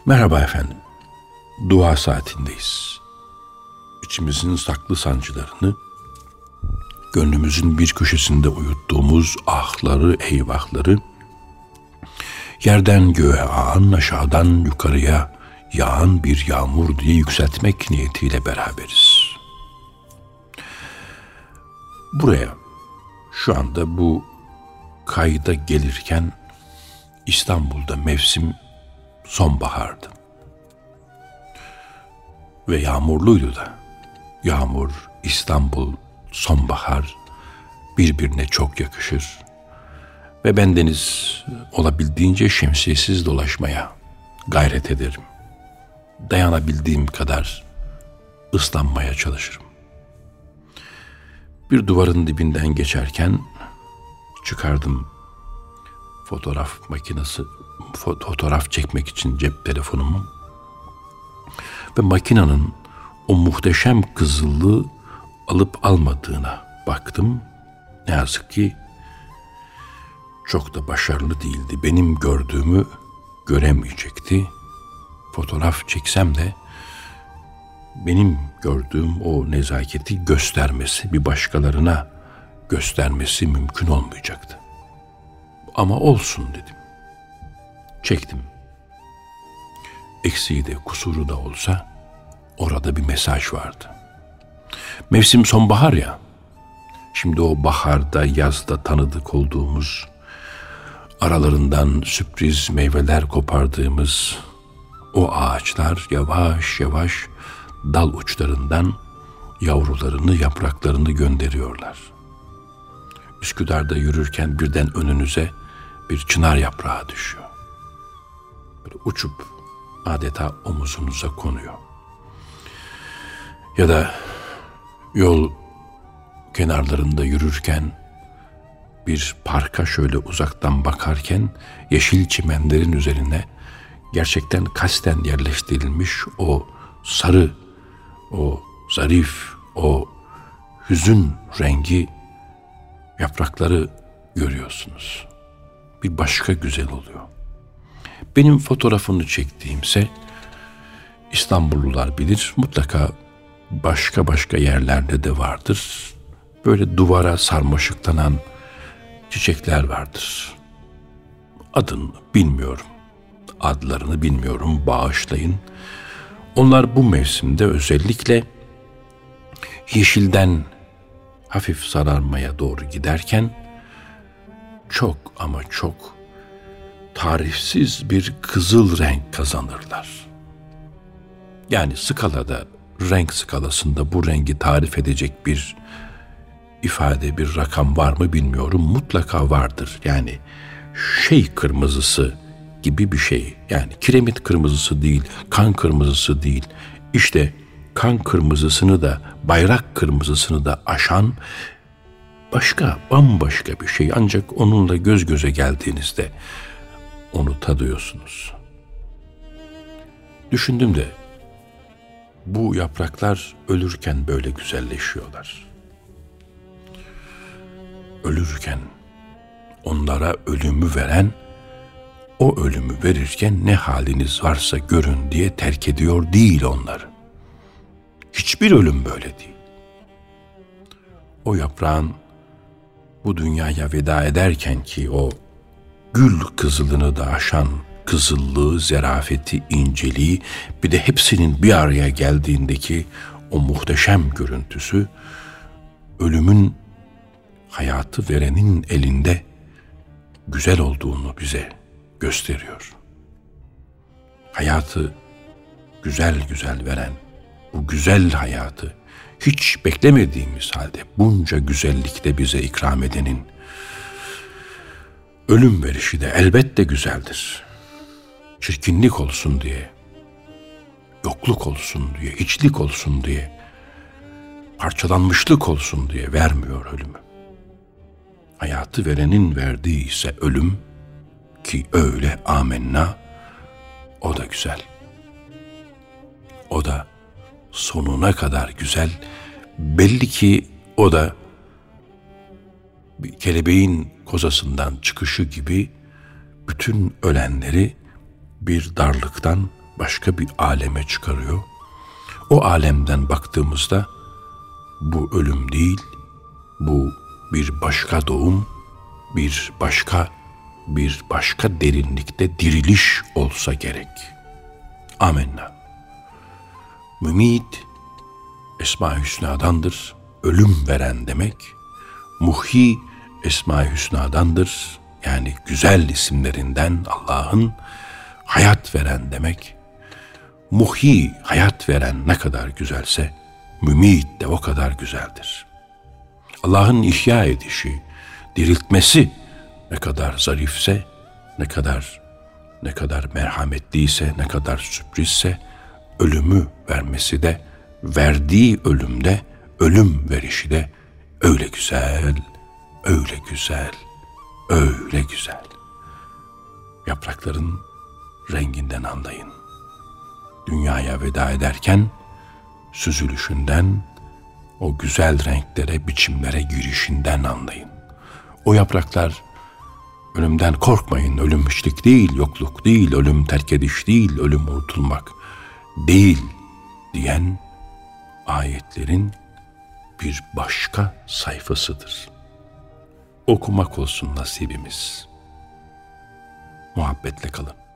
Merhaba efendim. Dua saatindeyiz. İçimizin saklı sancılarını, gönlümüzün bir köşesinde uyuttuğumuz ahları, eyvahları, yerden göğe ağan, aşağıdan yukarıya yağan bir yağmur diye yükseltmek niyetiyle beraberiz. Buraya, şu anda bu kayda gelirken İstanbul'da mevsim sonbahardı. Ve yağmurluydu da. Yağmur, İstanbul, sonbahar birbirine çok yakışır. Ve bendeniz olabildiğince şemsiyesiz dolaşmaya gayret ederim. Dayanabildiğim kadar ıslanmaya çalışırım. Bir duvarın dibinden geçerken çıkardım fotoğraf makinesi, fotoğraf çekmek için cep telefonumu ve makinenin o muhteşem kızıllığı alıp almadığına baktım. Ne yazık ki çok da başarılı değildi. Benim gördüğümü göremeyecekti. Fotoğraf çeksem de benim gördüğüm o nezaketi göstermesi, bir başkalarına göstermesi mümkün olmayacaktı. Ama olsun dedim. Çektim. Eksiği de kusuru da olsa orada bir mesaj vardı. Mevsim sonbahar ya. Şimdi o baharda, yazda tanıdık olduğumuz, aralarından sürpriz meyveler kopardığımız o ağaçlar yavaş yavaş dal uçlarından yavrularını, yapraklarını gönderiyorlar. Üsküdar'da yürürken birden önünüze bir çınar yaprağı düşüyor. Böyle uçup adeta omuzunuza konuyor. Ya da yol kenarlarında yürürken bir parka şöyle uzaktan bakarken yeşil çimenlerin üzerine gerçekten kasten yerleştirilmiş o sarı, o zarif, o hüzün rengi yaprakları görüyorsunuz. Bir başka güzel oluyor. Benim fotoğrafını çektiğimse İstanbullular bilir, mutlaka başka yerlerde de vardır. Böyle duvara sarmaşıklanan çiçekler vardır. Adını bilmiyorum, adlarını bilmiyorum, bağışlayın. Onlar bu mevsimde özellikle yeşilden hafif sararmaya doğru giderken çok ama çok tarifsiz bir kızıl renk kazanırlar. Yani skalada, renk skalasında bu rengi tarif edecek bir ifade, bir rakam var mı bilmiyorum. Mutlaka vardır. Yani kırmızısı gibi bir şey. Yani kiremit kırmızısı değil, kan kırmızısı değil. İşte kan kırmızısını da, bayrak kırmızısını da aşan bambaşka bir şey. Ancak onunla göz göze geldiğinizde onu tadıyorsunuz. Düşündüm de bu yapraklar ölürken böyle güzelleşiyorlar. Ölürken onlara ölümü veren, o ölümü verirken ne haliniz varsa görün diye terk ediyor değil onları. Hiçbir ölüm böyle değil. O yaprağın bu dünyaya veda ederken ki o gül kızılını da aşan kızıllığı, zerafeti, inceliği, bir de hepsinin bir araya geldiğindeki o muhteşem görüntüsü, ölümün hayatı verenin elinde güzel olduğunu bize gösteriyor. Hayatı güzel veren, bu güzel hayatı hiç beklemediğimiz halde bunca güzellikte bize ikram edenin ölüm verişi de elbette güzeldir. Çirkinlik olsun diye, yokluk olsun diye, hiçlik olsun diye, parçalanmışlık olsun diye vermiyor ölümü. Hayatı verenin verdiği ise ölüm, ki öyle amenna, o da güzel. O da sonuna kadar güzel. Belli ki o da bir kelebeğin kozasından çıkışı gibi bütün ölenleri bir darlıktan, başka bir aleme çıkarıyor. O alemden baktığımızda bu ölüm değil, bu bir başka doğum, bir başka derinlikte diriliş olsa gerek. Amenna. Mümit Esma-i Hüsna'dandır, ölüm veren demek. Muhyi Esma-i Hüsna'dandır, yani güzel isimlerinden Allah'ın hayat veren demek. Muhyi, hayat veren ne kadar güzelse, mümit de o kadar güzeldir. Allah'ın ihya edişi, diriltmesi ne kadar zarifse, ne kadar merhametliyse, ne kadar sürprizse, ölümü vermesi de, verdiği ölümde, ölüm verişi de öyle güzel, öyle güzel, öyle güzel. Yaprakların renginden anlayın. Dünyaya veda ederken süzülüşünden, o güzel renklere, biçimlere girişinden anlayın. O yapraklar, ölümden korkmayın, ölüm hiçlik değil, yokluk değil, ölüm terk ediş değil, ölüm unutulmak değil diyen ayetlerin bir başka sayfasıdır. Okumak olsun nasibimiz. Muhabbetle kalın.